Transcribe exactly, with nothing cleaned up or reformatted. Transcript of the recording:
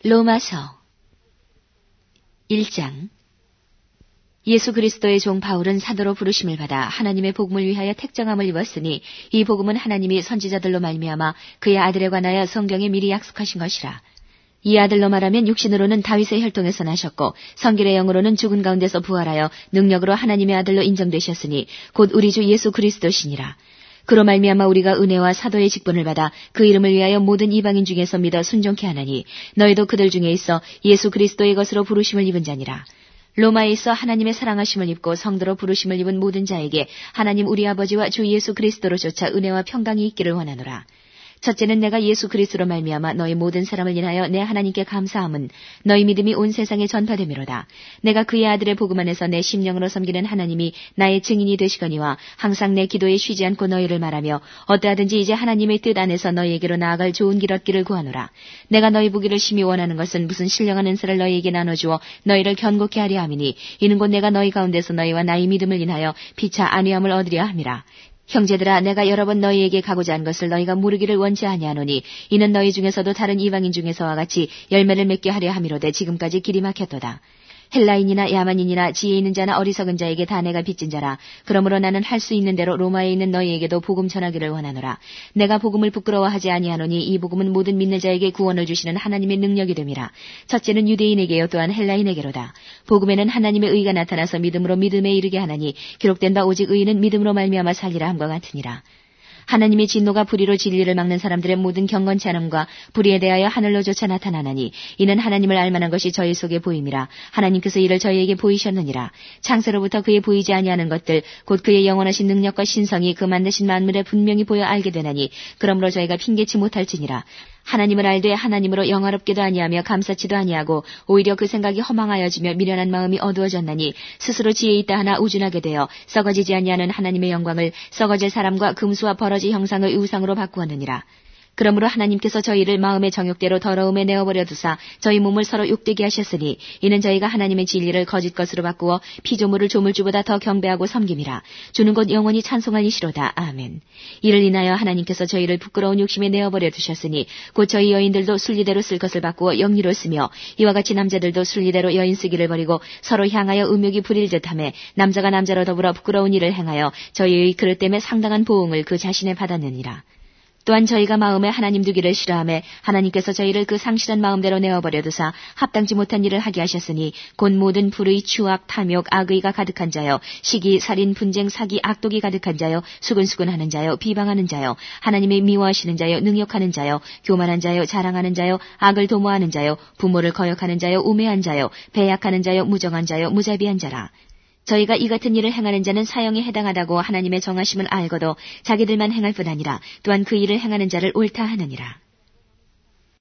로마서 일 장. 예수 그리스도의 종 바울은 사도로 부르심을 받아 하나님의 복음을 위하여 택정함을 입었으니 이 복음은 하나님이 선지자들로 말미암아 그의 아들에 관하여 성경에 미리 약속하신 것이라. 이 아들로 말하면 육신으로는 다윗의 혈통에서 나셨고 성결의 영으로는 죽은 가운데서 부활하여 능력으로 하나님의 아들로 인정되셨으니 곧 우리 주 예수 그리스도시니라. 그로 말미암아 우리가 은혜와 사도의 직분을 받아 그 이름을 위하여 모든 이방인 중에서 믿어 순종케 하나니 너희도 그들 중에 있어 예수 그리스도의 것으로 부르심을 입은 자니라. 로마에 있어 하나님의 사랑하심을 입고 성도로 부르심을 입은 모든 자에게 하나님 우리 아버지와 주 예수 그리스도로 쫓아 은혜와 평강이 있기를 원하노라. 첫째는 내가 예수 그리스도로 말미암아 너희 모든 사람을 인하여 내 하나님께 감사함은 너희 믿음이 온 세상에 전파됨이로다. 내가 그의 아들의 복음 안에서 내 심령으로 섬기는 하나님이 나의 증인이 되시거니와 항상 내 기도에 쉬지 않고 너희를 말하며 어떠하든지 이제 하나님의 뜻 안에서 너희에게로 나아갈 좋은 길 얻기를 구하노라. 내가 너희 보기를 심히 원하는 것은 무슨 신령한 은사를 너희에게 나눠주어 너희를 견고케 하려 함이니 이는 곧 내가 너희 가운데서 너희와 나의 믿음을 인하여 피차 안위함을 얻으려 함이라. 형제들아, 내가 여러 번 너희에게 가고자 한 것을 너희가 모르기를 원치 아니하노니 이는 너희 중에서도 다른 이방인 중에서와 같이 열매를 맺게 하려 함이로되 지금까지 길이 막혔도다. 헬라인이나 야만인이나 지혜 있는 자나 어리석은 자에게 다 내가 빚진 자라. 그러므로 나는 할 수 있는 대로 로마에 있는 너희에게도 복음 전하기를 원하노라. 내가 복음을 부끄러워하지 아니하노니 이 복음은 모든 믿는 자에게 구원을 주시는 하나님의 능력이 됨이라. 첫째는 유대인에게요 또한 헬라인에게로다. 복음에는 하나님의 의가 나타나서 믿음으로 믿음에 이르게 하나니 기록된 바 오직 의인은 믿음으로 말미암아 살리라 함과 같으니라. 하나님의 진노가 불의로 진리를 막는 사람들의 모든 경건치 않음과 불의에 대하여 하늘로조차 나타나나니 이는 하나님을 알만한 것이 저희 속에 보임이라. 하나님께서 이를 저희에게 보이셨느니라. 창세로부터 그의 보이지 아니하는 것들 곧 그의 영원하신 능력과 신성이 그 만드신 만물에 분명히 보여 알게 되나니 그러므로 저희가 핑계치 못할지니라. 하나님을 알되 하나님으로 영화롭게도 아니하며 감사치도 아니하고 오히려 그 생각이 허망하여지며 미련한 마음이 어두워졌나니 스스로 지혜 있다 하나 우준하게 되어 썩어지지 아니하는 하나님의 영광을 썩어질 사람과 금수와 버러지 형상의 우상으로 바꾸었느니라. 그러므로 하나님께서 저희를 마음의 정욕대로 더러움에 내어버려 두사 저희 몸을 서로 욕되게 하셨으니 이는 저희가 하나님의 진리를 거짓 것으로 바꾸어 피조물을 조물주보다 더 경배하고 섬김이라. 주는 곧 영원히 찬송할 이시로다. 아멘. 이를 인하여 하나님께서 저희를 부끄러운 욕심에 내어버려 두셨으니 곧 저희 여인들도 순리대로 쓸 것을 바꾸어 영리로 쓰며 이와 같이 남자들도 순리대로 여인 쓰기를 버리고 서로 향하여 음욕이 부릴 듯하며 남자가 남자로 더불어 부끄러운 일을 행하여 저희의 그릇 때문에 상당한 보응을 그 자신에 받았느니라. 또한 저희가 마음에 하나님 두기를 싫어하며 하나님께서 저희를 그 상실한 마음대로 내어버려 두사 합당치 못한 일을 하게 하셨으니 곧 모든 불의, 추악, 탐욕, 악의가 가득한 자여 시기, 살인, 분쟁, 사기, 악독이 가득한 자여 수근수근하는 자여 비방하는 자여 하나님의 미워하시는 자여 능욕하는 자여 교만한 자여 자랑하는 자여 악을 도모하는 자여 부모를 거역하는 자여 우매한 자여 배약하는 자여 무정한 자여 무자비한 자라. 저희가 이 같은 일을 행하는 자는 사형에 해당하다고 하나님의 정하심을 알고도 자기들만 행할 뿐 아니라 또한 그 일을 행하는 자를 옳다 하느니라.